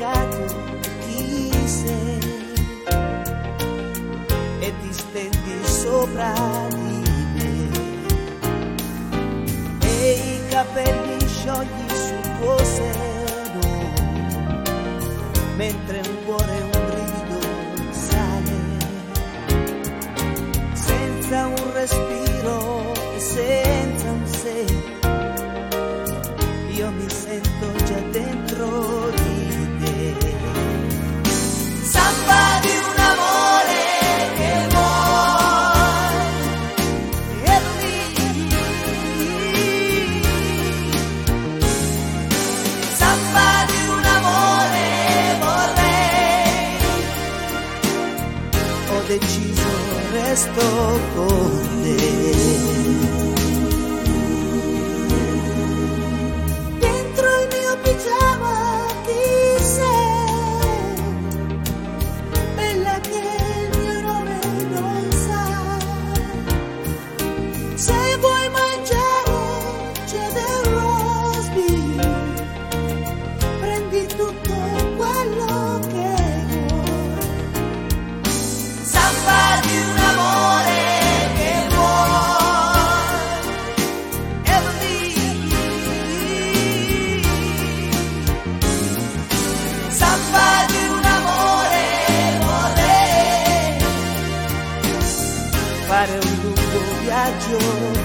dimenticato chi sei e ti stendi sopra di me e i capelli sciogli sul tuo seno mentre un cuore un grido sale senza un respiro e senza un se. Io mi sento già dentro di te. Samba di un amore che vuoi e lì. Samba di un amore vorrei. Ho deciso, resto con te. Fare un lungo viaggio